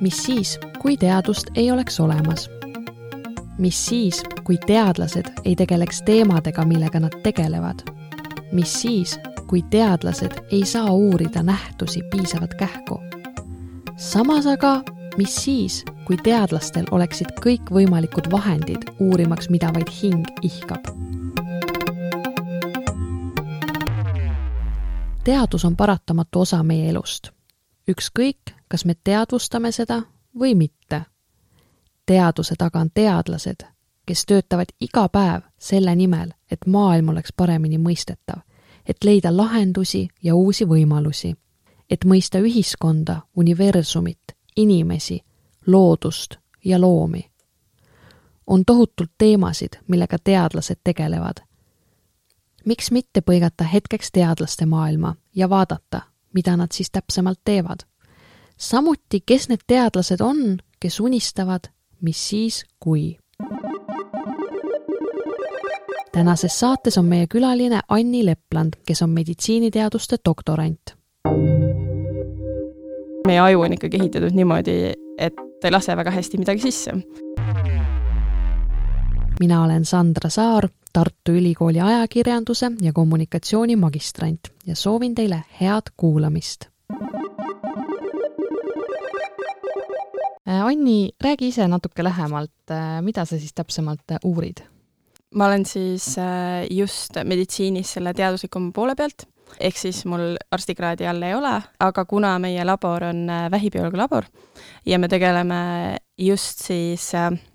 Mis siis, kui teadust ei oleks olemas? Mis siis, kui teadlased ei tegeleks teemadega, millega nad tegelevad? Mis siis, kui teadlased ei saa uurida nähtusi piisavat kähku? Samas aga, mis siis, kui teadlastel oleksid kõik võimalikud vahendid uurimaks, mida vaid hing ihkab? Teadus on paratamatu osa meie elust. Ükskõik, kas me teadvustame seda või mitte. Teaduse taga on teadlased, kes töötavad iga päev selle nimel, et maailm oleks paremini mõistetav, et leida lahendusi ja uusi võimalusi, et mõista ühiskonda, universumit, inimesi, loodust ja loomi. On tohutult teemasid, millega teadlased tegelevad. Miks mitte põigata hetkeks teadlaste maailma ja vaadata, mida nad siis täpsemalt teevad? Samuti, kes need teadlased on, kes unistavad, mis siis kui. Tänases saates on meie külaline Anni Lepland, kes on meditsiiniteaduste doktorant. Meie aju on ikkagi ehitatud niimoodi, et ei lase väga hästi midagi sisse. Mina olen Sandra Saar, Tartu Ülikooli ajakirjanduse ja kommunikatsiooni magistrant ja soovin teile head kuulamist. Anni, räägi ise natuke lähemalt, mida sa siis täpsemalt uurid? Ma olen siis just meditsiinis selle teaduslikuma poole pealt, ehk siis mul arstikraadi all ei ole, aga kuna meie labor on vähibioloogia labor ja me tegeleme just siis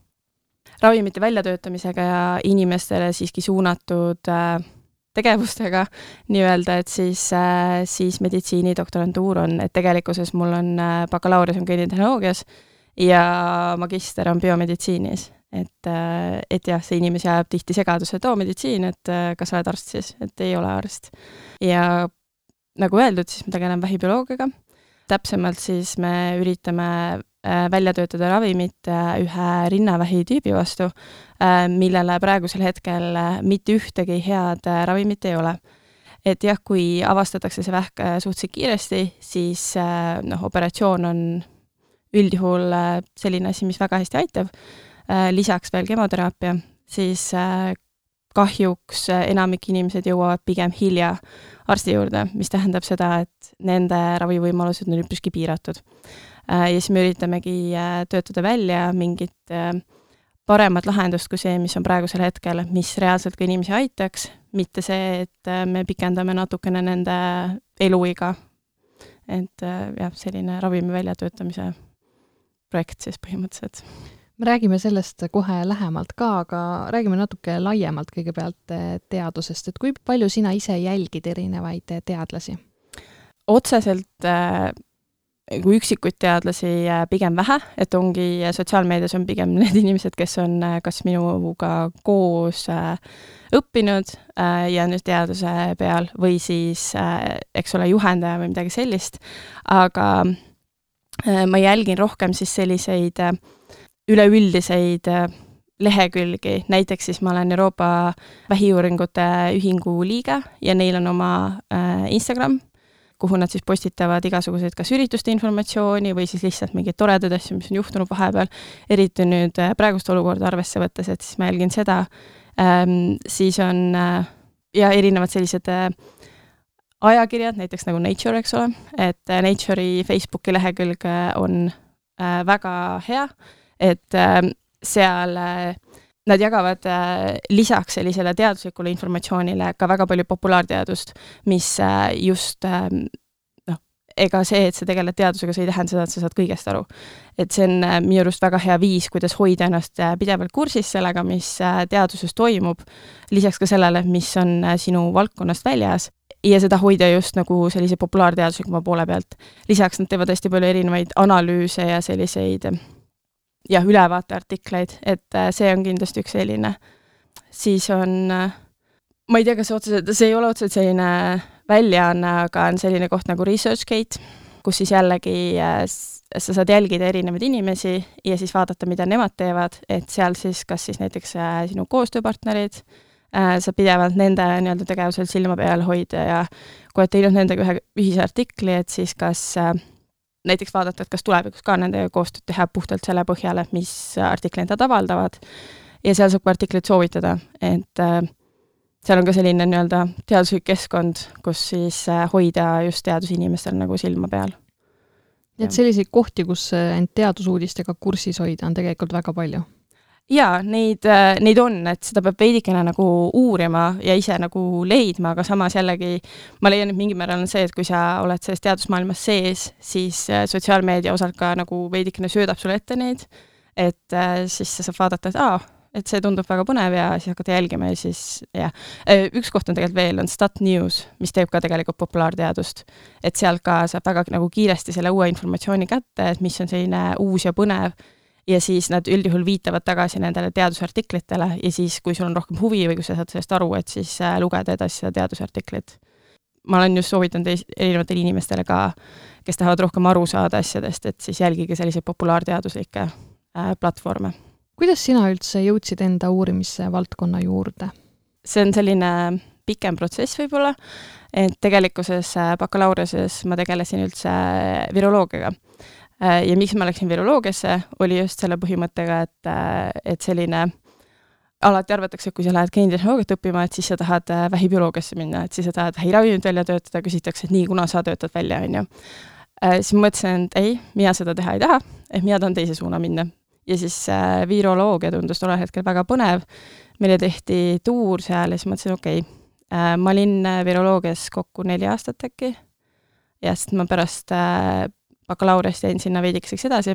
ravimite väljatöötamisega ja inimestele siiski suunatud tegevustega, nii-öelda, et siis meditsiinidoktorantuur on, et tegelikkuses mul on bakalaureus on geenitehnoloogias ja magister on biomeditsiinis. Et jah, see inimesi ajab tihti segadus, et meditsiin, et kas oled arst siis, et ei ole arst. Ja nagu öeldud, siis ma tegelen vähibioloogiaga. Täpsemalt siis me üritame välja töötada ravimit ühe rinnavähi tüübi vastu, millele praegusel hetkel mitte ühtegi head ravimit ei ole. Et jah, kui avastatakse see vähk suhteliselt kiiresti, siis operatsioon on üldjuhul selline asi, mis väga hästi aitab. Lisaks veel kemoteraapia, siis kahjuks enamik inimesed jõuavad pigem hilja arsti juurde, mis tähendab seda, et nende ravivõimalused on üpriski piiratud. Ja siis me üritamegi töötada välja mingit paremat lahendust kui see, mis on praegusel hetkel, mis reaalselt ka inimesi aitaks, mitte see, et me pikendame natukene nende eluiga. Et jah, selline ravimi väljatöötamise projekt siis põhimõtteliselt. Me räägime sellest kohe lähemalt ka, aga räägime natuke laiemalt kõigepealt teadusest, et kui palju sina ise jälgid erinevaid teadlasi? Otseselt kui üksikuid teadlasi pigem vähe, et ongi sotsiaalmeedias on pigem need inimesed, kes on kas minuga koos õppinud ja nüüd teaduse peal või siis, eks ole, juhendaja või midagi sellist, aga ma jälgin rohkem siis selliseid üleüldiseid lehekülgi, näiteks siis ma olen Euroopa vähiuuringute ühingu liige ja neil on oma Instagram, kuhu nad siis postitavad igasuguseid kas ürituste informatsiooni või siis lihtsalt mingeid toredad asju, mis on juhtunud vahepeal, eriti nüüd praegust olukorda arvesse võttes, et siis ma jälgin seda. Siis on ja erinevad sellised ajakirjad, näiteks nagu Nature, eks ole, et Nature'i Facebooki lehekülg on väga hea, et seal nad jagavad lisaks sellisele teaduslikule informatsioonile ka väga palju populaarteadust, mis just, ega see, et sa tegeled teadusega, see ei tähenda seda, et sa saad kõigest aru. Et see on minu arust väga hea viis, kuidas hoida ennast pidevalt kursis sellega, mis teaduses toimub, lisaks ka sellele, mis on sinu valdkonnast väljas, ja seda hoida just nagu sellise populaarteaduslikuma poole pealt. Lisaks nad teevad hästi palju erinevaid analüüse ja selliseid ülevaateartikleid, et see on kindlasti üks selline. Siis on, ma ei tea, kas see ei ole otseselt selline väljaanne, aga on selline koht nagu ResearchGate, kus siis jällegi sa saad jälgida erinevaid inimesi ja siis vaadata, mida nemad teevad, et seal siis kas siis näiteks sinu koostööpartnerid, sa pidevalt nende nii-öelda tegevusel silma peal hoida ja kui oled teinud nendega ühe ühise artikli, et siis kas näiteks vaadata, et kas tulevikus ka nendega koostööd teha puhtalt selle põhjal, et mis artikleid nad avaldavad ja seal saab ka artikleid soovitada, et seal on ka selline nii-öelda teaduslik keskkond, kus siis hoida just teadusinimestel nagu silma peal. Et selliseid kohti, kus end teadusuudistega kursis hoida, on tegelikult väga palju. Jaa, neid on, et seda peab veidikene nagu uurima ja ise nagu leidma, aga samas jällegi ma leian, et mingi määral on see, et kui sa oled selles teadusmaailmas sees, siis sotsiaalmeedia osalt ka nagu veidikene söödab sulle ette neid, et siis sa saab vaadata, et see tundub väga põnev ja siis hakata jälgima ja siis jah. Üks koht on tegelikult veel, on Stat News, mis teeb ka tegelikult populaarteadust. Et sealt ka saab väga nagu kiiresti selle uue informatsiooni kätte, et mis on selline uus ja põnev ja siis nad üldjuhul viitavad tagasi nendele teadusartiklitele ja siis, kui sul on rohkem huvi või kui sa saad sellest aru, et siis lugeda edasi seda teadusartiklit. Ma olen just soovitanud erinevatele inimestele ka, kes tahavad rohkem aru saada asjadest, et siis jälgige selliseid populaarteaduslikke platvorme. Kuidas sina üldse jõudsid enda uurimise valdkonna juurde? See on selline pikem protsess võib-olla, et tegelikkuses bakalaureases ma tegelesin üldse viroloogiaga. Ja miks ma läksin viroloogiasse, oli just selle põhimõttega, et selline alati arvatakse, et kui sa lähed geenitehnoloogiat õppima, et siis sa tahad vähibioloogiasse minna, et siis sa tahad vähiravimit välja töötada, küsitakse, et nii, kuna sa töötad välja, on ju. Siis ma mõtlesin, et ei, mina seda teha ei taha, et mina tahan teise suuna minna. Ja siis viroloogia tundus tollel hetkel väga põnev. Meile tehti tuur seal ja siis mõtlesin, okei. Ma olin viroloogias kokku 4 aastat äkki ja sest ma pärast bakalaureast jäin sinna veidikeseks edasi.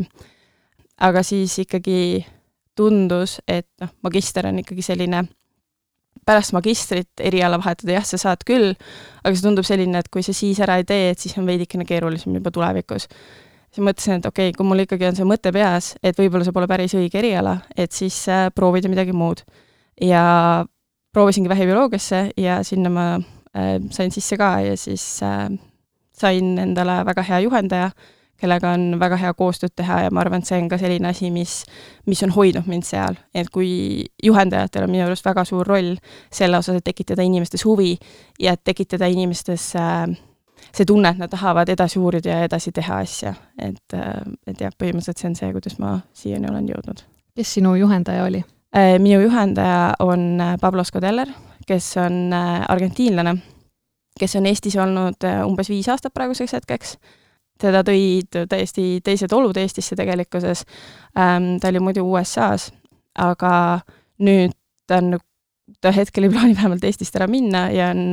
Aga siis ikkagi tundus, et magister on ikkagi selline pärast magistrit eriala vahetada, jah, sa saad küll, aga see tundub selline, et kui sa siis ära ei tee, et siis on veidikene keerulisem juba tulevikus. Siis mõtlesin, et okei, kui mul ikkagi on see mõte peas, et võib-olla see pole päris õige eriala, et siis proovida midagi muud. Ja proovisingi vähibioloogiasse ja sinna ma sain sisse ka ja siis sain endale väga hea juhendaja, kellega on väga hea koostööd teha ja ma arvan, et see on ka selline asi, mis on hoidnud mind seal. Et kui juhendajatel on minu juures väga suur roll selle osas, et tekitada inimestes huvi ja et tekitada inimestes see tunne, et nad tahavad edasi uurida ja edasi teha asja. Et jah, põhimõtteliselt see on see, kuidas ma siiani olen jõudnud. Kes sinu juhendaja oli? Minu juhendaja on Pablo Scodeller, kes on argentiinlane, kes on Eestis olnud umbes 5 aastat praeguseks hetkeks. Teda tõid täiesti teised olud Eestisse tegelikkuses. Ta oli muidu USA-s, aga nüüd ta hetkel ei plaani vähemalt Eestist ära minna ja on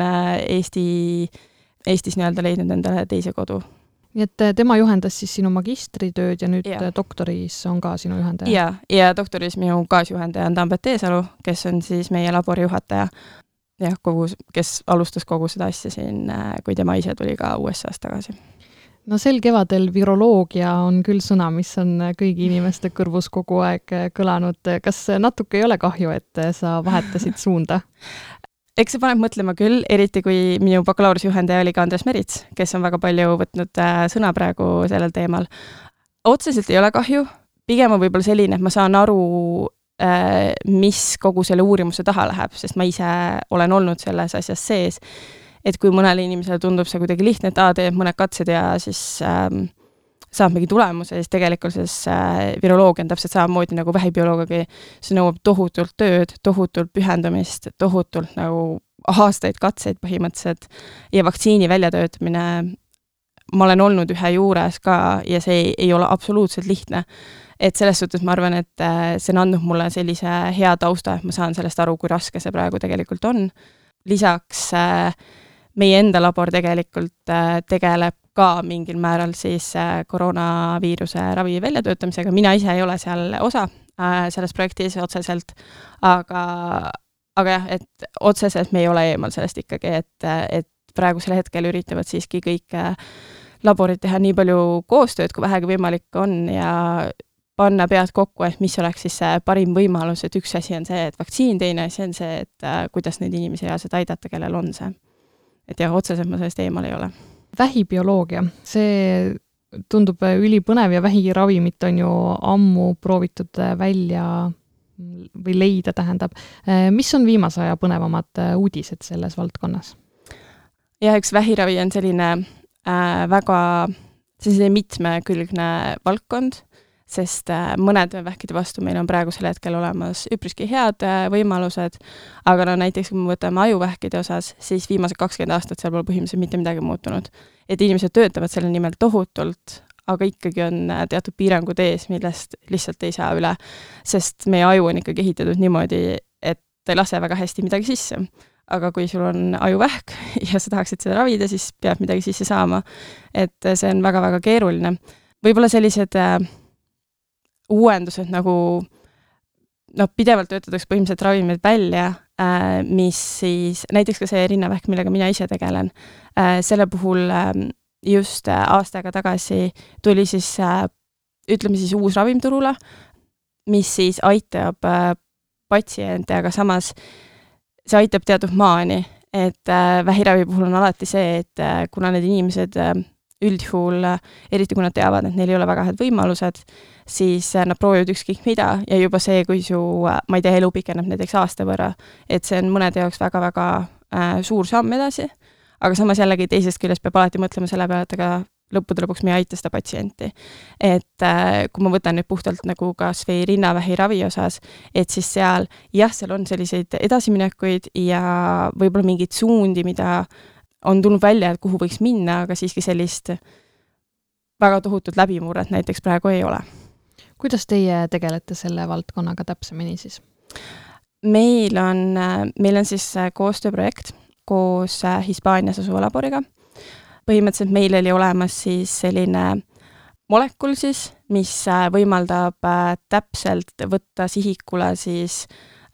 Eestis nii-öelda leidnud endale teise kodu. Nii et tema juhendas siis sinu magistritööd ja nüüd doktoris on ka sinu juhendaja? Ja doktoris minu kaasjuhendaja on Tambet Teesalu, kes on siis meie labori juhataja, kes alustas kogu seda asja siin, kui tema ise tuli ka USA-st tagasi. No sel kevadel viroloogia on küll sõna, mis on kõigi inimeste kõrvus kogu aeg kõlanud. Kas natuke ei ole kahju, et sa vahetasid suunda? Eks see paneb mõtlema küll, eriti kui minu bakalaurusjuhendaja oli ka Andres Merits, kes on väga palju võtnud sõna praegu sellel teemal. Otseselt ei ole kahju, pigem on võib-olla selline, et ma saan aru, mis kogu selle uurimuse taha läheb, sest ma ise olen olnud selles asjas sees. Et kui mõnele inimesele tundub see kuidagi lihtne, et teeb mõned katsed ja siis saab mingi tulemuse, siis tegelikult viroloogia on täpselt samamoodi nagu vähibioloogagi. See nõuab tohutult tööd, tohutult pühendumist, tohutult nagu aastaid katseid põhimõtteliselt ja vaktsiini väljatöötamine. Ma olen olnud ühe juures ka ja see ei ole absoluutselt lihtne. Et selles suhtes ma arvan, et see on andnud mulle sellise hea tausta, et ma saan sellest aru, kui raske see praegu tegelikult on. Lisaks meie enda labor tegelikult tegeleb ka mingil määral siis koroonaviiruse ravi väljatöötamisega. Mina ise ei ole seal osa selles projektis otseselt, aga jah, et otseselt me ei ole eemal sellest ikkagi, et praegusel hetkel üritavad siiski kõik laborid teha nii palju koostööd, kui vähegi võimalik on ja panna pead kokku, et mis oleks siis see parim võimalus, et üks asi on see, et vaktsiin, teine asi on see, et kuidas neid inimesi reaalselt aidata, kellel on see. Et jah, otseselt ma sellest eemal ei ole. Vähibioloogia, see tundub ülipõnev ja vähiravimit on ju ammu proovitud välja või leida tähendab. Mis on viimase aja põnevamad uudised selles valdkonnas? Ja eks vähiravi on selline väga see on mitmekülgne valdkond, sest mõned vähkide vastu meil on praegusel hetkel olemas üpriski head võimalused, aga no näiteks kui me võtame ajuvähkide osas, siis viimased 20 aastat seal pole põhimõtteliselt mitte midagi muutunud. Et inimesed töötavad selle nimel tohutult, aga ikkagi on teatud piirangud ees, millest lihtsalt ei saa üle, sest meie aju on ikkagi ehitatud niimoodi, et ta ei lase väga hästi midagi sisse. Aga kui sul on ajuvähk ja sa tahaksid seda ravida, siis peab midagi sisse saama. Et see on väga-väga keeruline. Võib-olla sellised uuendused nagu pidevalt töötatakse põhimõtteliselt ravimid välja, mis siis, näiteks ka see rinnavähk, millega mina ise tegelen, selle puhul just aastaga tagasi tuli siis, ütleme siis uus ravimturule, mis siis aitab patsiente, aga samas see aitab teatud maani, et vähiravi puhul on alati see, et kuna need inimesed üldjuhul, eriti kui nad teavad, et neil ei ole väga head võimalused, siis nad proovivad ükskõik mida ja juba see, kui su, ma ei tea, elu pikeneb näiteks aasta võrra, et see on mõnede jaoks väga-väga suur samm edasi, aga samas jällegi teisest küljest peab alati mõtlema selle peale, et aga lõppude lõpuks me ei aita seda patsienti. Et kui ma võtan nüüd puhtalt nagu kas või rinnavähi ravi osas, et siis seal on selliseid edasiminekuid ja võib-olla mingeid suundi, mida on tulnud välja, et kuhu võiks minna, aga siiski sellist väga tohutut läbimurret näiteks praegu ei ole. Kuidas teie tegelete selle valdkonnaga täpsemini siis? Meil on siis koostööprojekt koos Hispaanias asuva laboriga. Põhimõtteliselt meil oli olemas siis selline molekul siis, mis võimaldab täpselt võtta sihikule siis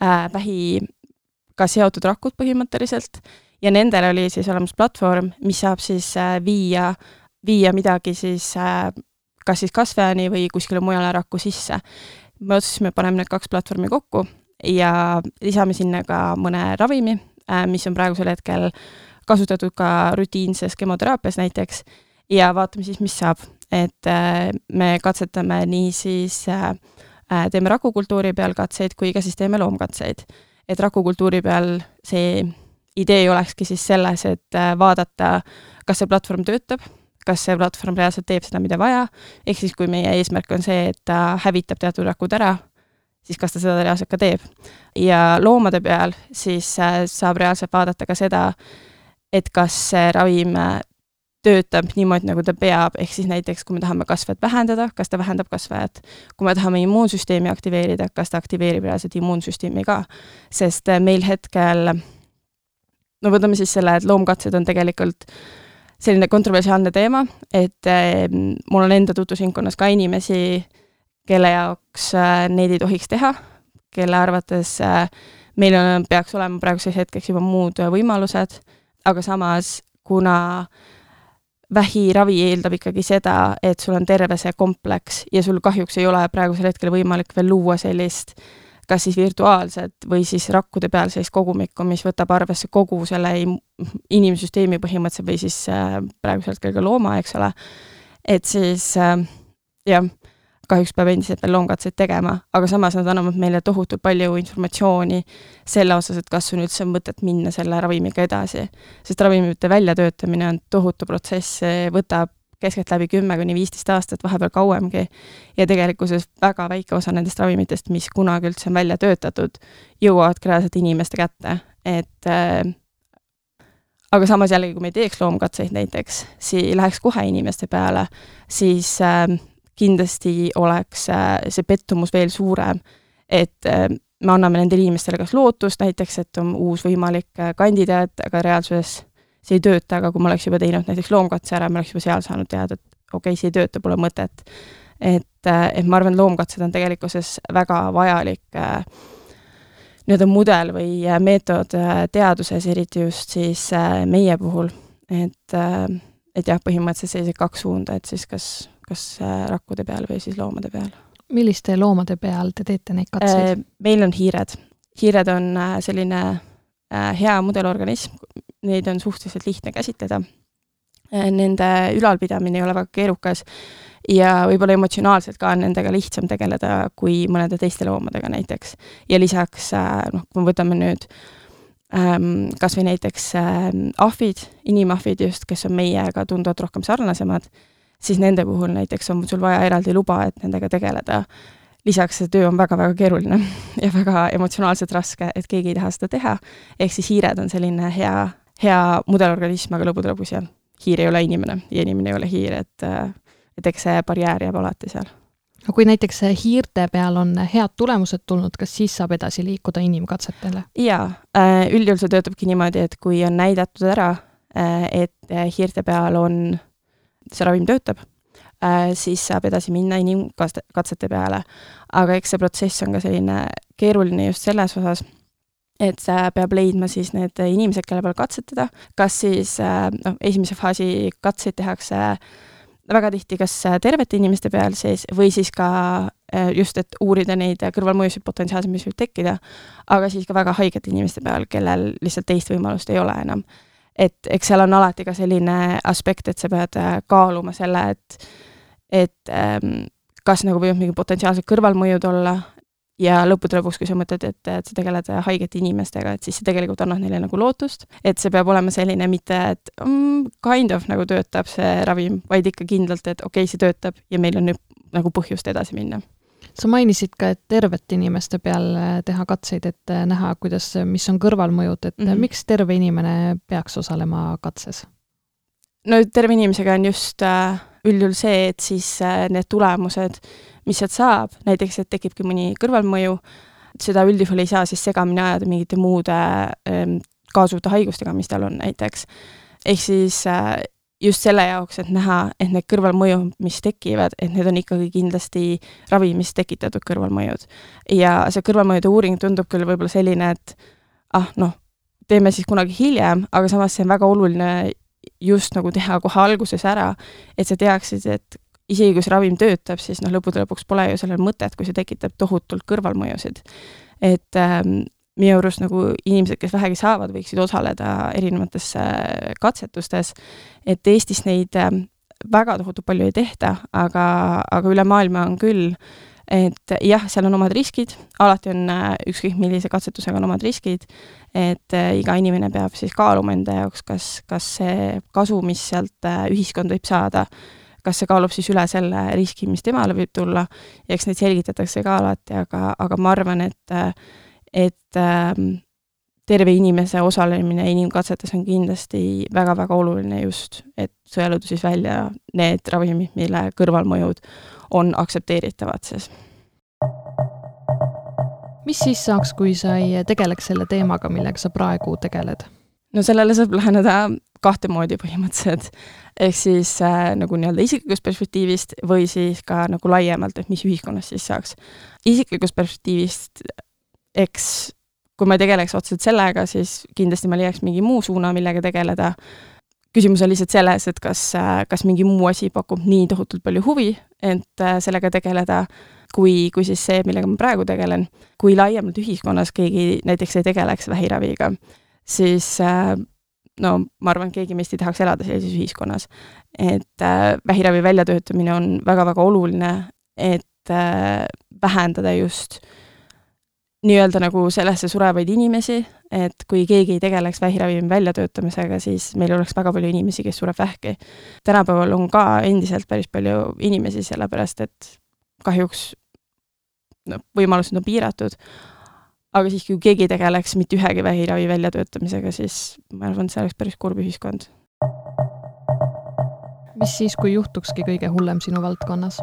vähiga seotud rakud põhimõtteliselt ja nendel oli siis olemas platvorm, mis saab siis viia midagi siis kas siis kasvajani või kuskile mujale rakku sisse. Me otsusime paneme need 2 platvormi kokku ja lisame sinna ka mõne ravimi, mis on praegusel hetkel kasutatud ka rutiinses kemoteraapias näiteks ja vaatame siis, mis saab. Et me katsetame nii siis, teeme rakukultuuri peal katseid, kui ka siis teeme loomkatseid. Et rakukultuuri peal see idee olekski siis selles, et vaadata, kas see platvorm töötab, kas see platvorm reaalselt teeb seda, mida vaja, ehk siis kui meie eesmärk on see, et ta hävitab teatud rakud ära, siis kas ta seda reaalselt ka teeb. Ja loomade peal siis saab reaalselt vaadata ka seda, et kas see ravim töötab niimoodi, nagu ta peab, ehk siis näiteks, kui me tahame kasvajat vähendada, kas ta vähendab kasvajat. Kui me tahame immuunsüsteemi aktiveerida, kas ta aktiveerib reaalselt immuunsüsteemi ka. Sest meil hetkel, võtame siis selle, et loomkatsed on tegelikult selline kontroversiaalne teema, et mul on enda tutvusringkonnas ka inimesi, kelle jaoks neid ei tohiks teha, kelle arvates meil peaks olema praeguseks hetkeks juba muud võimalused, aga samas, kuna vähiravi eeldab ikkagi seda, et sul on terve see kompleks ja sul kahjuks ei ole praegusel hetkel võimalik veel luua sellist, kas siis virtuaalset või siis rakkude peal sellist kogumikku, mis võtab arvesse kogu selle inimsüsteemi põhimõtteliselt või siis praegusel hetkel ka looma, eks ole. Et siis kahjuks peab endiselt veel loomkatseid tegema, aga samas nad annavad meile tohutult palju informatsiooni selle osas, et kas on üldse mõtet minna selle ravimiga edasi. Sest ravimite väljatöötamine on tohutu protsess, võtab keskeltläbi 10-15 aastat, vahepeal kauemgi ja tegelikkuses väga väike osa nendest ravimitest, mis kunagi üldse on välja töötatud, jõuavad reaalselt inimeste kätte. Et, aga samas jällegi, kui me ei teeks loomkatseid näiteks, siis läheks kohe inimeste peale, siis kindlasti oleks see pettumus veel suurem, et me anname nendele inimestele kas lootust näiteks, et on uus võimalik kandidaat, aga reaalsuses see ei tööta, aga kui ma oleks juba teinud näiteks loomkatse ära, ma oleks juba seal saanud teada, et okei, see ei tööta, pole mõtet. Et ma arvan, et loomkatsed on tegelikkuses väga vajalik mudel või meetod teaduses, eriti just siis meie puhul. Et jah, põhimõtteliselt sellised 2 suunda, et siis kas rakkude peal või siis loomade peal. Milliste loomade peal te teete neid katseid? Meil on hiired. Hiired on selline hea mudelorganism, neid on suhteliselt lihtne käsitleda. Nende ülalpidamine ei ole väga keerukas ja võib-olla emotsionaalselt ka on nendega lihtsam tegeleda kui mõnede teiste loomadega näiteks. Ja lisaks, kui me võtame nüüd kas või näiteks ahvid, inimahvid just, kes on meiega tunduvalt rohkem sarnasemad, siis nende puhul näiteks on sul vaja eraldi luba, et nendega tegeleda. Lisaks see töö on väga-väga keeruline ja väga emotsionaalselt raske, et keegi ei taha seda teha. Ehk siis hiired on selline hea mudelorganism, aga lõppude lõpuks jah, hiir ei ole inimene ja inimene ei ole hiir, et eks see barjäär jääb alati seal. Aga kui näiteks hiirte peal on head tulemused tulnud, kas siis saab edasi liikuda inimkatsetele? Jaa, üldjuhul see töötabki niimoodi, et kui on näidatud ära, et hiirte peal on see ravim töötab, siis saab edasi minna inimkatsete peale. Aga eks see protsess on ka selline keeruline just selles osas, et peab leidma siis need inimesed, kelle peal katsetada, kas siis esimese faasi katseid tehakse väga tihti kas tervete inimeste peal sees või siis ka just, et uurida neid kõrvalmõjusid potentsiaalselt, mis võib tekkida, aga siis ka väga haigete inimeste peal, kellel lihtsalt teist võimalust ei ole enam. Et eks seal on alati ka selline aspekt, et sa pead kaaluma selle, et kas nagu võivad mingi potentsiaalsed kõrvalmõjud olla ja lõppude lõpuks, kui sa mõtled, et sa tegeled haigete inimestega, et siis see tegelikult annab neile nagu lootust, et see peab olema selline mitte, et kind of nagu töötab see ravim, vaid ikka kindlalt, et okei, see töötab ja meil on nüüd nagu põhjust edasi minna. Sa mainisid ka, et tervete inimeste peal teha katseid, et näha, mis on kõrvalmõjud, et miks terve inimene peaks osalema katses? No terve inimesega on just üldjuhul see, et siis need tulemused, mis sealt saab, näiteks, et tekibki mõni kõrvalmõju, seda üldjuhul ei saa siis segamini ajada mingite muude kaasuvate haigustega, mis tal on näiteks. Ehk siis just selle jaoks, et näha, et need kõrvalmõju, mis tekivad, et need on ikkagi kindlasti ravimist tekitatud kõrvalmõjud. Ja see kõrvalmõjude uuring tundub küll võib-olla selline, et teeme siis kunagi hiljem, aga samas see on väga oluline just nagu teha kohe alguses ära, et sa teaksid, et isegi kui see ravim töötab, siis lõppude lõpuks pole ju sellel mõtet, kui see tekitab tohutult kõrvalmõjusid. Et minu arust nagu inimesed, kes vähegi saavad, võiksid osaleda erinevates katsetustes, et Eestis neid väga tohutult palju ei tehta, aga üle maailma on küll, et jah, seal on omad riskid, alati on ükskõik millise katsetusega on omad riskid, et iga inimene peab siis kaaluma enda jaoks, kas see kasu, mis sealt ühiskond võib saada, kas see kaalub siis üle selle riski, mis temale võib tulla, ja eks neid selgitatakse ka alati, aga ma arvan, et terve inimese osalemine inimkatsetes on kindlasti väga-väga oluline just, et sõeluda siis välja need ravimid, mille kõrvalmõjud on aktsepteeritavad siis. Mis siis saaks, kui sa ei tegeleks selle teemaga, millega sa praegu tegeled? No sellele saab läheneda kahte moodi põhimõtteliselt. Ehk siis nagu nii-öelda isiklikust perspektiivist või siis ka nagu laiemalt, et mis ühiskonnas siis saaks. Isiklikust perspektiivist, eks kui ma tegeleks otseselt sellega, siis kindlasti ma leiaks mingi muu suuna, millega tegeleda. Küsimus on lihtsalt selles, et kas mingi muu asi pakub nii tohutult palju huvi, et sellega tegeleda, kui siis see, millega ma praegu tegelen. Kui laiemalt ühiskonnas keegi näiteks ei tegeleks vähiraviga, siis ma arvan, et keegi meist ei tahaks elada sellises ühiskonnas. Et vähiravi väljatöötamine on väga-väga oluline, et vähendada just nii-öelda nagu sellesse surevaid inimesi, et kui keegi ei tegeleks vähiravimi väljatöötamisega, siis meil oleks väga palju inimesi, kes sureb vähki. Tänapäeval on ka endiselt päris palju inimesi, sellepärast et kahjuks võimalused on piiratud, aga siis kui keegi tegeleks mitte ühegi vähiravi väljatöötamisega, siis ma arvan, et see oleks päris kurb ühiskond. Mis siis, kui juhtukski kõige hullem sinu valdkonnas?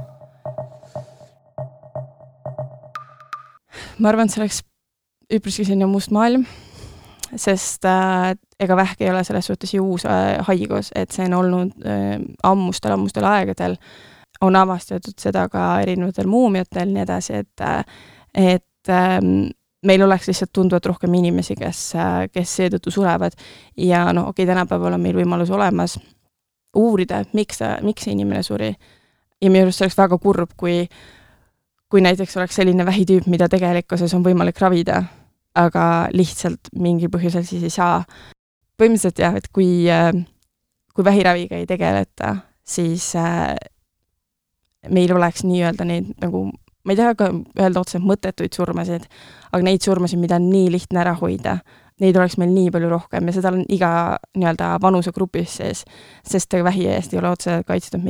Ma arvan, et see oleks üpriski selline must maailm, sest ega vähk ei ole selles suhtes ju uus haigus, et see on olnud ammustel aegadel, on avastatud seda ka erinevatel muumiatel, nii edasi, et meil oleks lihtsalt tunduvalt rohkem inimesi, kes seetõttu surevad ja tänapäeval on meil võimalus olemas uurida, miks see inimene suri. Ja minu arust see oleks väga kurb, kui näiteks oleks selline vähitüüp, mida tegelikkuses on võimalik ravida, aga lihtsalt mingi põhjusel siis ei saa. Põhimõtteliselt jah, et kui vähiraviga ei tegeleta, siis meil oleks nii-öelda neid nagu, ma ei taha ka öelda otseselt mõttetuid surmasid, aga neid surmasid, mida on nii lihtne ära hoida, neid oleks meil nii palju rohkem ja seda on iga nii-öelda vanuse grupis sees, sest vähi eest ei ole otse kaitstud meist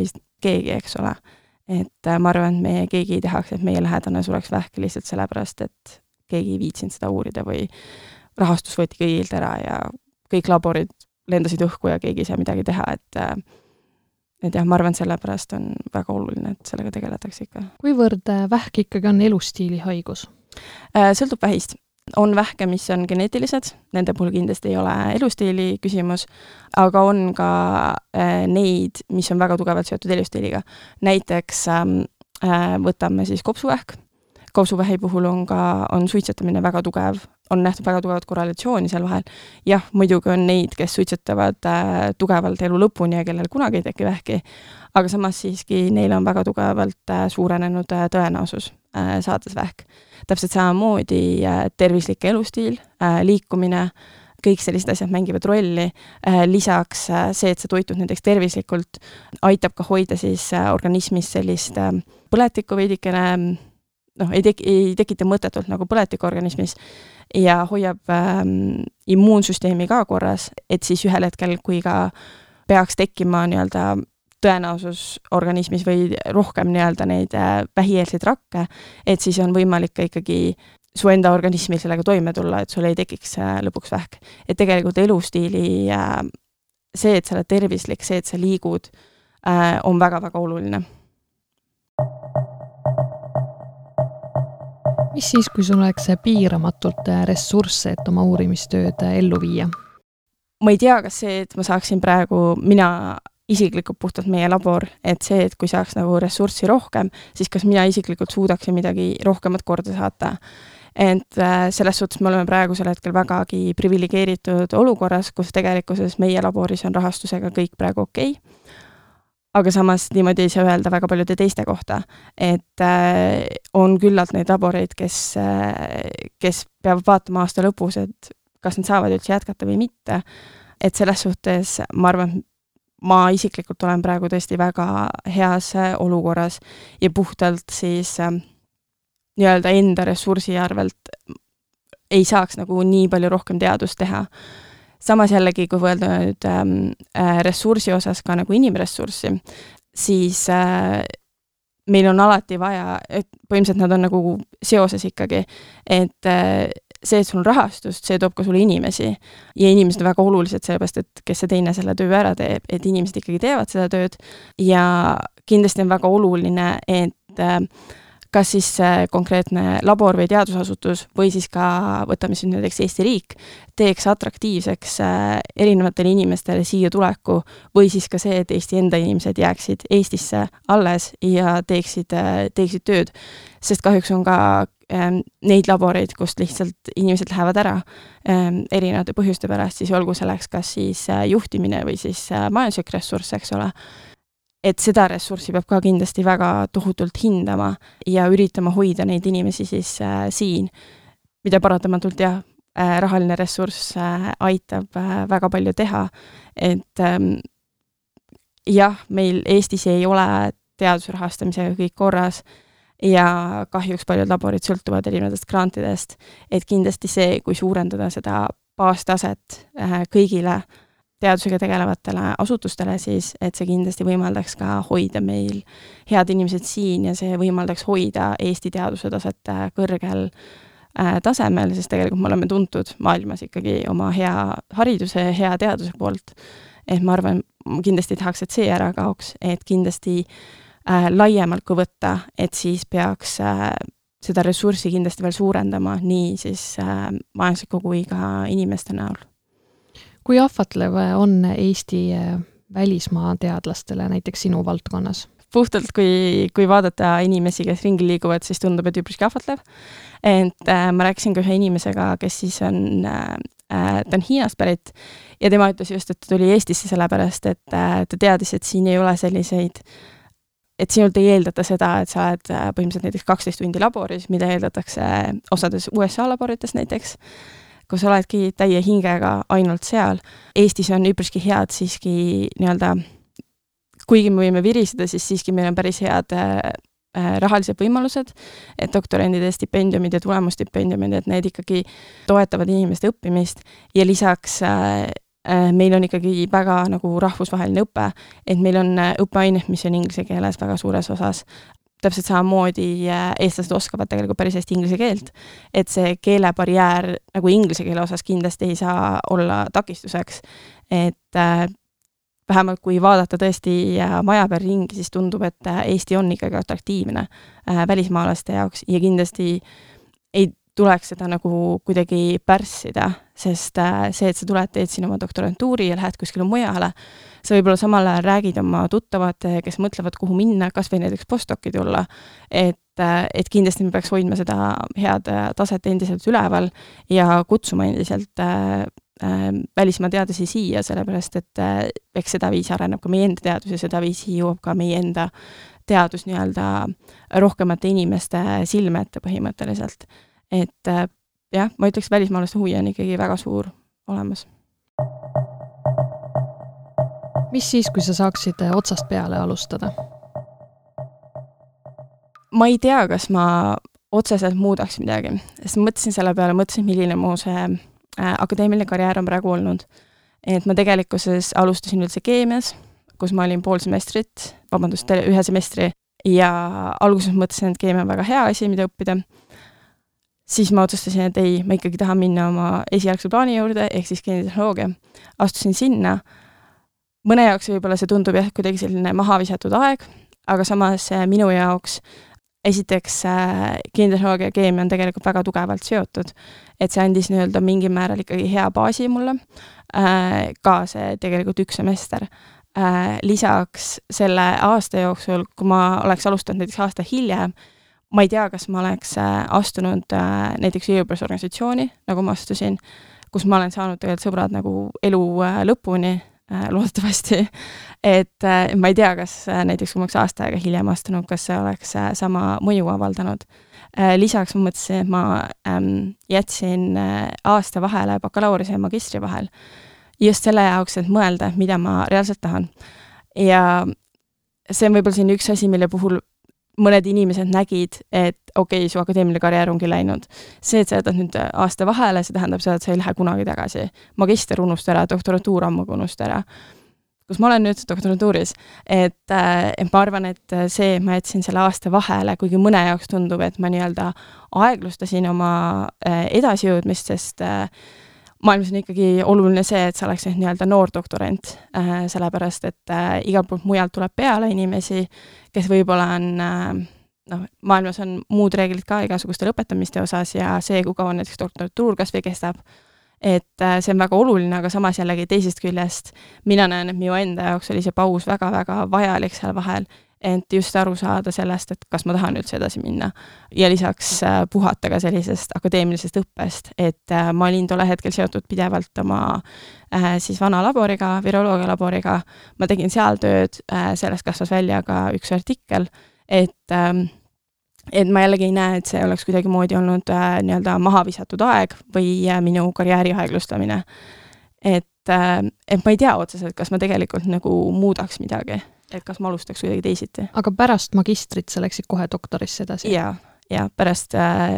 keegi, eks ole. Et ma arvan, et me keegi ei tahaks, et meie lähedane sureks vähki lihtsalt sellepärast, et keegi ei viitsinud seda uurida või rahastus võeti kõigilt ära ja kõik laborid lendasid õhku ja keegi ei saa midagi teha, et jah, ma arvan, sellepärast on väga oluline, et sellega tegeletakse ikka. Kuivõrd vähk ikkagi on elustiili haigus? Sõltub vähist. On vähke, mis on geneetilised, nende puhul kindlasti ei ole elustiili küsimus, aga on ka neid, mis on väga tugevalt seotud elustiiliga. Näiteks võtame siis kopsuvähk. Kopsuvähi puhul on suitsetamine väga tugev, on nähtud väga tugevat korrelatsiooni seal vahel. Jah, muidugi on neid, kes suitsetavad tugevalt elu lõpuni ja kellel kunagi ei teki vähki, aga samas siiski neil on väga tugevalt suurenenud tõenäosus saades vähk. Täpselt samamoodi tervislik elustiil, liikumine, kõik sellised asjad mängivad rolli. Lisaks see, et sa toitud näiteks tervislikult, aitab ka hoida siis organismis sellist põletikku veidikene, ei tekita mõtetult nagu põletikku organismis ja hoiab immuunsüsteemi ka korras, et siis ühel hetkel, kui ka peaks tekkima nii-öelda tõenäosus organismis või rohkem nii-öelda neid vähieelseid rakke, et siis on võimalik ka ikkagi su enda organismil sellega toime tulla, et sul ei tekiks lõpuks vähk. Et tegelikult elustiili see, et sa oled tervislik, see, et sa liigud, on väga-väga oluline. Mis siis, kui sul oleks piiramatult ressursse, et oma uurimistööd ellu viia? Ma ei tea, kas see, et ma saaksin praegu, mina isiklikult puhtalt meie labor, et see, et kui saaks nagu ressurssi rohkem, siis kas mina isiklikult suudaksin midagi rohkemat korda saata. Et selles suhtes me oleme praegusel hetkel vägagi privilegeeritud olukorras, kus tegelikkuses meie laboris on rahastusega kõik praegu okei. Aga samas niimoodi ei saa öelda väga paljude teiste kohta, et on küllalt neid laboreid, kes peavad vaatama aasta lõpus, et kas nad saavad üldse jätkata või mitte. Et selles suhtes ma arvan, ma isiklikult olen praegu tõesti väga heas olukorras ja puhtalt siis nii-öelda enda ressursi arvelt ei saaks nagu nii palju rohkem teadust teha. Samas jällegi, kui võelda nüüd ressursi osas ka nagu inimressurssi, siis meil on alati vaja, et põhimõtteliselt nad on nagu seoses ikkagi, et see, et sul on rahastust, see toob ka sulle inimesi ja inimesed on väga olulised sellepärast, et kes see teine selle töö ära teeb, et inimesed ikkagi teevad seda tööd ja kindlasti on väga oluline, et kas siis konkreetne labor või teadusasutus või siis ka, võtame siis näiteks Eesti riik, teeks atraktiivseks erinevatele inimestele siia tuleku või siis ka see, et Eesti enda inimesed jääksid Eestisse alles ja teeksid tööd, sest kahjuks on ka neid laboreid, kust lihtsalt inimesed lähevad ära erinevate põhjuste pärast, siis olgu selleks kas siis juhtimine või siis majanduslik ressurss, eks ole. Et seda ressurssi peab ka kindlasti väga tohutult hindama ja üritama hoida neid inimesi siis siin, mida paratamatult rahaline ressurss aitab väga palju teha. Et jah, meil Eestis ei ole teadusrahastamisega kõik korras ja kahjuks paljud laborid sõltuvad erinevatest grantidest, et kindlasti see, kui suurendada seda baastaset kõigile teadusega tegelevatele asutustele, siis et see kindlasti võimaldaks ka hoida meil head inimesed siin ja see võimaldaks hoida Eesti teaduse taset kõrgel tasemel, sest tegelikult me oleme tuntud maailmas ikkagi oma hea hariduse ja hea teaduse poolt. Et ma arvan, kindlasti tahaks, et see ära kaoks, et kindlasti laiemalt kui võtta, et siis peaks seda ressurssi kindlasti veel suurendama nii siis majandusliku kui ka inimeste näol. Kui ahvatlev on Eesti välismaa teadlastele näiteks sinu valdkonnas? Puhtalt, kui vaadata inimesi, kes ringi liiguvad, siis tundub, et üpriski ahvatlev. Et ma rääkisin ka ühe inimesega, kes siis ta on Hiinast pärit ja tema ütles just, et ta tuli Eestisse sellepärast, et ta teadis, et siin ei ole selliseid, et sinult ei eeldata seda, et sa oled põhimõtteliselt näiteks 12 tundi laboris, mida eeldatakse osades USA laborites näiteks, kus oledki täie hingega ainult seal. Eestis on üpriski head siiski nii-öelda, kuigi me võime viriseda, siis siiski meil on päris head rahalised võimalused, et doktorandide stipendiumid ja tulemusstipendiumid, et need ikkagi toetavad inimeste õppimist ja lisaks meil on ikkagi väga nagu rahvusvaheline õpe, et meil on õppeained, mis on inglise keeles väga suures osas. Täpselt samamoodi eestlased oskavad tegelikult päris hästi inglise keelt, et see keelebarjäär nagu inglise keele osas kindlasti ei saa olla takistuseks, et vähemalt kui vaadata tõesti maja peal ringi, siis tundub, et Eesti on ikkagi atraktiivne välismaalaste jaoks ja kindlasti ei tuleks seda nagu kuidagi pärssida, sest see, et sa tuled, teed siin oma doktorantuuri ja lähed kuskile mujale, sa võib-olla samal ajal räägid oma tuttavate, kes mõtlevad, kuhu minna, kas või näiteks postdoki tulla, et kindlasti me peaks hoidma seda head taset endiselt üleval ja kutsuma endiselt välismaa teadlasi siia, sellepärast et eks seda viisi areneb ka meie enda teadus ja seda viisi jõuab ka meie enda teadus nii-öelda rohkemate inimeste silme ette põhimõtteliselt. Et jah, ma ütleks, välismaalaste huvi on ikkagi väga suur olemas. Mis siis, kui sa saaksid otsast peale alustada? Ma ei tea, kas ma otseselt muudaks midagi, sest mõtlesin selle peale, milline mu see akadeemiline karjäär on praegu olnud. Et ma tegelikkuses alustasin üldse keemias, kus ma olin pool semestrit, ühe semestri, ja alguses mõtlesin, et keemia on väga hea asi, mida õppida. Siis ma otsustasin, et ei, ma ikkagi tahan minna oma esialgse plaani juurde, ehk siis geenitehnoloogia. Astusin sinna. Mõne jaoks võib-olla see tundub jah kuidagi selline mahavisatud aeg, aga samas minu jaoks esiteks geenitehnoloogia ja keemia on tegelikult väga tugevalt seotud, et see andis nii-öelda mingi määral ikkagi hea baasi mulle, ka see tegelikult üks semester. Lisaks selle aasta jooksul, kui ma oleks alustanud näiteks aasta hiljem, ma ei tea, kas ma oleks astunud näiteks üliõpilasorganisatsiooni, nagu ma astusin, kus ma olen saanud tegelikult sõbrad nagu elu lõpuni, loodetavasti, et ma ei tea, kas näiteks kui ma oleks aasta aega hiljem astunud, kas see oleks sama mõju avaldanud. Lisaks ma mõtlesin, et ma jätsin aasta vahele bakalaureuse ja magistri vahel just selle jaoks, et mõelda, mida ma reaalselt tahan. Ja see on võib-olla siin üks asi, mille puhul mõned inimesed nägid, et okei, su akadeemiline karjäär ongi läinud. See, et sa jätad nüüd aasta vahele, see tähendab seda, et sa ei lähe kunagi tagasi. Magister unusta ära, doktorantuur ammu unusta ära. Kus ma olen nüüd doktorantuuris, et ma arvan, et see, ma jätsin selle aasta vahele, kuigi mõne jaoks tundub, et ma nii-öelda aeglustasin oma edasijõudmist, sest maailmas on ikkagi oluline see, et sa oleks nii-öelda noor doktorant, sellepärast, et igalt poolt mujalt tuleb peale inimesi, kes võib-olla on, maailmas on muud reeglid ka igasuguste lõpetamiste osas ja see, kui kaua näiteks doktorantuur kas või kestab, et see on väga oluline, aga samas jällegi teisest küljest mina näen, et minu enda jaoks oli see paus väga-väga vajalik seal vahel, ent just aru saada sellest, et kas ma tahan üldse edasi minna. Ja lisaks puhata ka sellisest akadeemilisest õppest, et ma olin tolle hetkel seotud pidevalt oma siis vana laboriga, viroloogia laboriga. Ma tegin seal tööd, sellest kasvas välja ka üks artikkel, et ma jällegi ei näe, et see oleks kuidagi moodi olnud nii-öelda mahavisatud aeg või minu karjääri aeglustamine. Et ma ei tea otseselt, kas ma tegelikult nagu muudaks midagi. Et kas ma alustaks kuidagi teisiti. Aga pärast magistrit sa läksid kohe doktorisse edasi? Ja pärast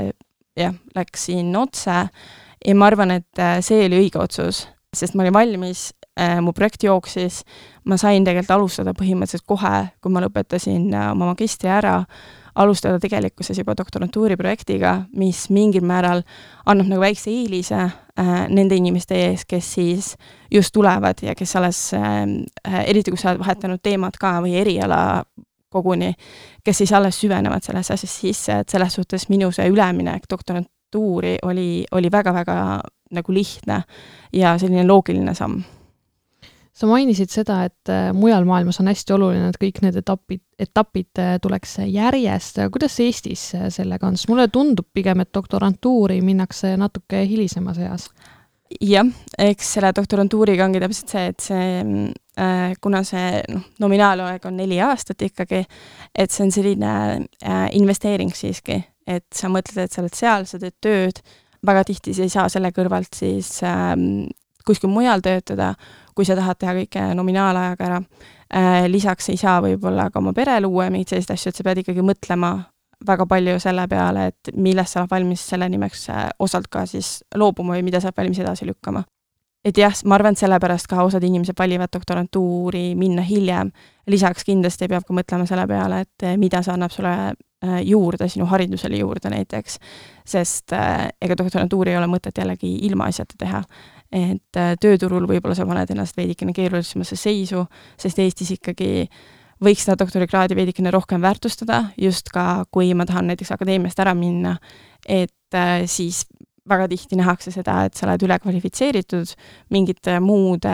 läksin otse ja ma arvan, et see oli õige otsus, sest ma olin valmis, mu projekt jooksis, ma sain tegelikult alustada põhimõtteliselt kohe, kui ma lõpetasin oma magistri ära, alustada tegelikkuses juba doktorantuuri projektiga, mis mingil määral annab nagu väikse eelise nende inimeste ees, kes siis just tulevad ja kes alles, eriti kui sa oled vahetanud teemad ka või eriala koguni, kes siis alles süvenevad selles asjas sisse, et selles suhtes minu see üleminek doktorantuuri oli väga-väga nagu lihtne ja selline loogiline samm. Sa mainisid seda, et mujal maailmas on hästi oluline, et kõik need etapid tuleks järjest. Kuidas Eestis sellega on? Mulle tundub pigem, et doktorantuuri minnakse natuke hilisemas eas. Jah, eks selle doktorantuuriga ongi täpselt see, et see, kuna see nominaalaeg on 4 aastat ikkagi, et see on selline investeering siiski, et sa mõtled, et sa oled seal, sa teed tööd, väga tihti sa ei saa selle kõrvalt siis kuskil mujal töötada, kui sa tahad teha kõike nominaalajaga ära. Lisaks ei saa võib-olla ka oma pere luua mingid sellised asju, et sa pead ikkagi mõtlema väga palju selle peale, et millest sa oled valmis selle nimeks osalt ka siis loobuma või mida sa oled valmis edasi lükkama. et jah, ma arvan, et sellepärast ka osad inimesed valivad doktorantuuri minna hiljem. Lisaks kindlasti peab ka mõtlema selle peale, et mida see annab sulle juurde, sinu haridusele juurde näiteks, sest ega doktorantuuri ei ole mõtet jällegi ilma asjata teha. Et tööturul võib-olla sa paned ennast veidikene keerulisemasse seisu, sest Eestis ikkagi võiks seda doktorikraadi veidikene rohkem väärtustada, just ka kui ma tahan näiteks akadeemiast ära minna, et siis väga tihti nähakse seda, et sa oled ülekvalifitseeritud mingite muude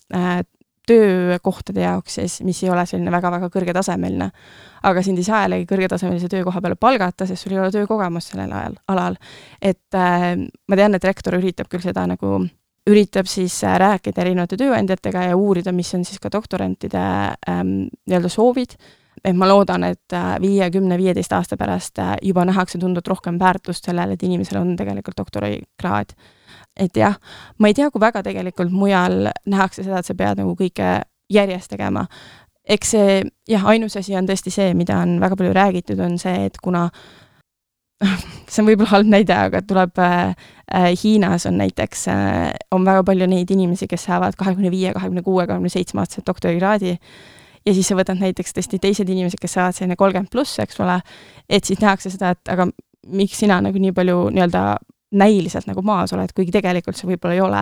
töökohtade jaoks, mis ei ole selline väga-väga kõrgetasemeline. Aga sind ei saa jällegi kõrgetasemelise töökoha peale palgata, sest sul ei ole töökogemust sellel alal. Et ma tean, et rektor üritab küll seda üritab siis rääkida erinevate tööandjatega ja uurida, mis on siis ka doktorantide nii-öelda soovid. Et ma loodan, et 5-10-15 aasta pärast juba nähakse tunduvalt rohkem väärtust sellele, et inimesel on tegelikult doktorikraad. Et jah, ma ei tea, kui väga tegelikult mujal nähakse seda, et sa pead kõike järjest tegema. Eks see, jah, ainus asi on tõesti see, mida on väga palju räägitud, on see, et kuna see on võib-olla halb näide, aga tuleb Hiinas on näiteks, on väga palju neid inimesi, kes saavad 25, 26, 27 aastased doktorikraadi ja siis sa võtad näiteks tõesti teised inimesed, kes saavad selline 30+, eks ole, et siis nähakse seda, et aga miks sina nii palju nii-öelda näiliselt maas oled, kuigi tegelikult see võib-olla ei ole.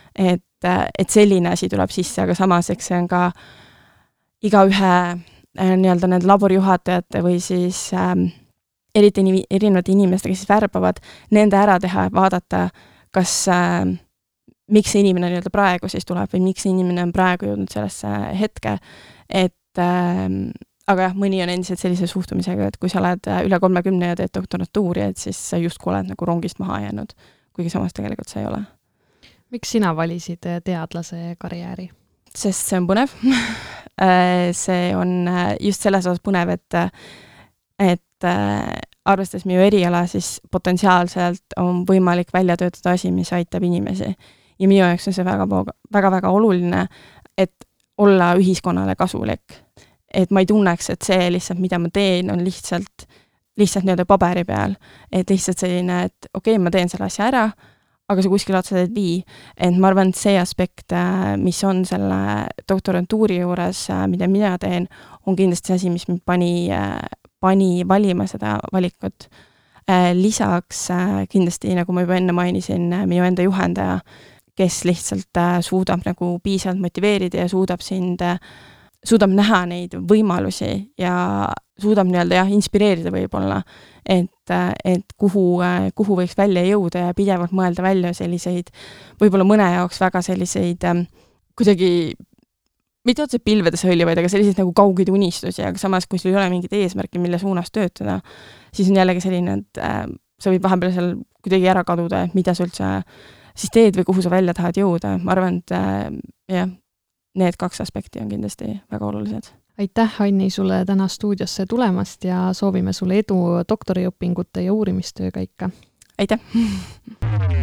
Et selline asi tuleb sisse, aga samas, eks see on ka igaühe nii-öelda need laborijuhatajate või siis eriti erinevate inimestega siis värbavad, nende ära teha, vaadata, kas miks see inimene nii-öelda praegu siis tuleb või miks see inimene on praegu jõudnud sellesse hetke, et aga jah, mõni on endiselt sellise suhtumisega, et kui sa oled üle 30 ja teed doktorantuuri, et siis sa justkui oled rongist maha jäänud, kuigi samas tegelikult see ei ole. Miks sina valisid teadlase karjääri? Sest see on põnev. See on just selles osas põnev, et arvestades minu eriala, siis potentsiaalselt on võimalik välja töötada asi, mis aitab inimesi. Ja minu jaoks on see väga-väga oluline, et olla ühiskonnale kasulik. Et ma ei tunneks, et see lihtsalt, mida ma teen, on lihtsalt nii-öelda paberi peal. Et lihtsalt selline, et okei, ma teen selle asja ära, aga see kuskil otseselt vii. Et ma arvan, et see aspekt, mis on selle doktorantuuri juures, mida mina teen, on kindlasti asi, mis pani valima seda valikut. Lisaks kindlasti, nagu ma juba enne mainisin, minu enda juhendaja, kes lihtsalt suudab piisavalt motiveerida ja suudab näha neid võimalusi ja suudab nii-öelda inspireerida võib-olla, et kuhu võiks välja jõuda ja pidevalt mõelda välja selliseid, võib-olla mõne jaoks väga selliseid kuidagi mitte otse pilvedes hõljuvaid, aga selliseid kaugeid unistusi, aga samas, kui sul ei ole mingit eesmärki, mille suunas töötada, siis on jällegi selline, et sa võid vahepeal seal kuidagi ära kaduda, et mida sa üldse siis teed või kuhu sa välja tahad jõuda. Ma arvan, et jah, need 2 aspekti on kindlasti väga olulised. Aitäh, Anni, sulle täna stuudiosse tulemast ja soovime sulle edu doktoriõpingute ja uurimistööga ikka. Aitäh!